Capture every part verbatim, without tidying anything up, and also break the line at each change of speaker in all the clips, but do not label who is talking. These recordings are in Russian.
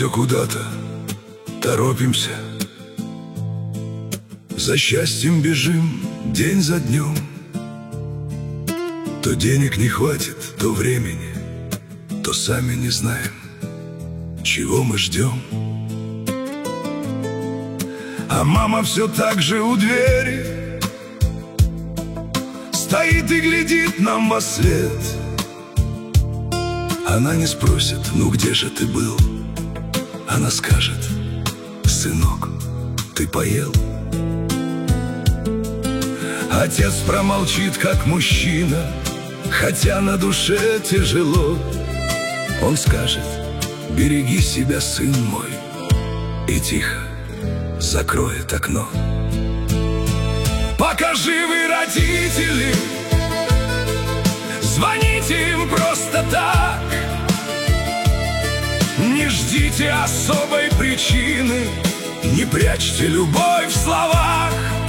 все куда-то торопимся, за счастьем бежим день за днем. То денег не хватит, то времени, то сами не знаем, чего мы ждем. А мама все так же у двери стоит и глядит нам во свет. Она не спросит: ну где же ты был? Она скажет: сынок, ты поел? Отец промолчит, как мужчина, хотя на душе тяжело. Он скажет: береги себя, сын мой, и тихо закроет окно. Пока живы родители, звоните им просто так. Не ждите особой причины, не прячьте любовь в словах.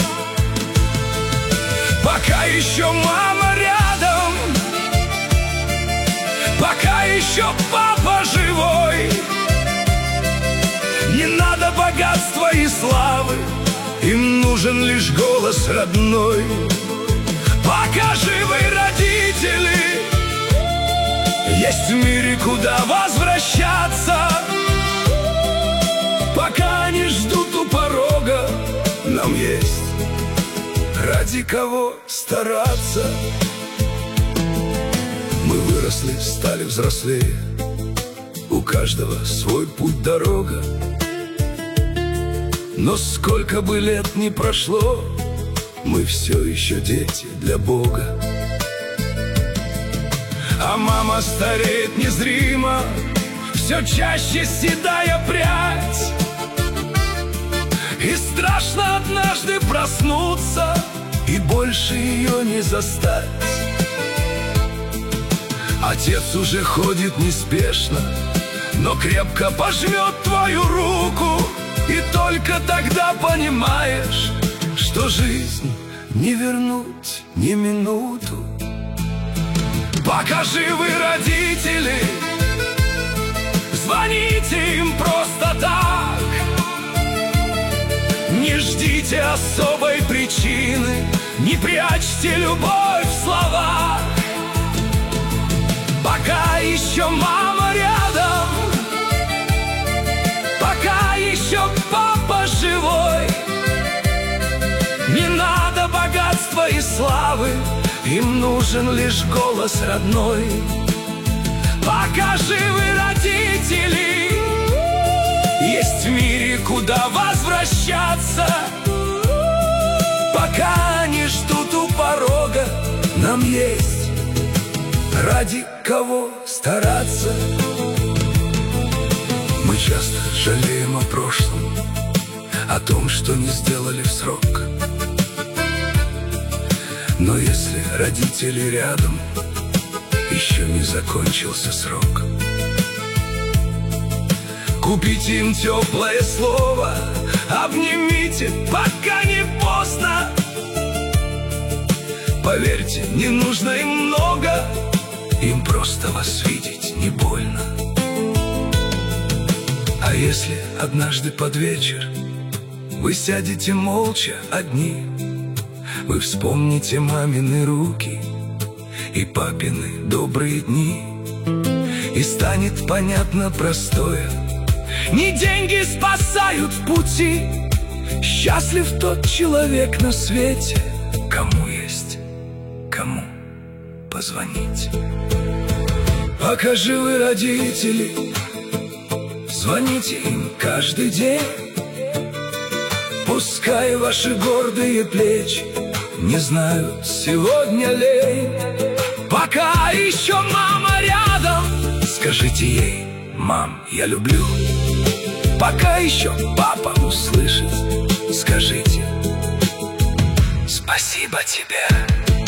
Пока еще мама рядом, пока еще папа живой, не надо богатства и славы, им нужен лишь голос родной. Пока живы родители, есть в мире куда возвращаться. Пока они ждут у порога, нам есть ради кого стараться. Мы выросли, стали взрослее, у каждого свой путь, дорога. Но сколько бы лет ни прошло, мы все еще дети для Бога. А мама стареет незримо, все чаще седая прядь. И страшно однажды проснуться и больше ее не застать. Отец уже ходит неспешно, но крепко пожмет твою руку. И только тогда понимаешь, что жизнь не вернуть ни минуту. Пока живы родители, звоните им просто так. Не ждите особой причины, не прячьте любовь в словах. Пока еще мама рядом, пока еще папа живой, не надо богатства и славы, им нужен лишь голос родной. Пока живы родители, есть в мире куда возвращаться. Пока они ждут у порога, нам есть ради кого стараться. Мы часто жалеем о прошлом, о том, что не сделали в срок. Но если родители рядом, еще не закончился срок. Купите им теплое слово, обнимите, пока не поздно. Поверьте, не нужно им много, им просто вас видеть не больно. А если однажды под вечер вы сядете молча одни, вы вспомните мамины руки и папины добрые дни, и станет понятно простое: не деньги спасают в пути. Счастлив тот человек на свете, кому есть кому позвонить. Пока живы родители, звоните им каждый день. Пускай ваши гордые плечи не знают сегодня лень. Пока еще мама рядом, скажите ей: мам, я люблю. Пока еще папа услышит, скажите: спасибо тебе.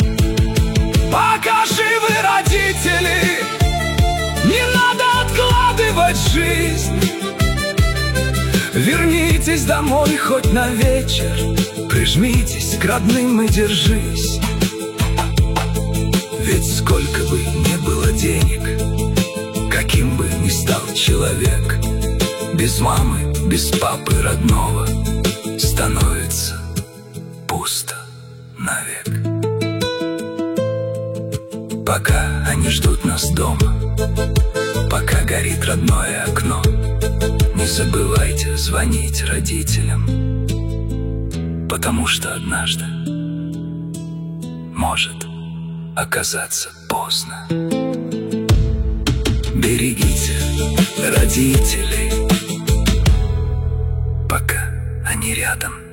Пока живы родители, не надо откладывать жизнь. Вернитесь домой хоть на вечер, прижмитесь к родным и держись. Ведь сколько бы ни было денег, каким бы ни стал человек, без мамы, без папы родного становится пусто навек. Пока они ждут нас дома, пока горит родное окно, не забывайте звонить родителям, потому что однажды может оказаться поздно. Берегите родителей, пока они рядом.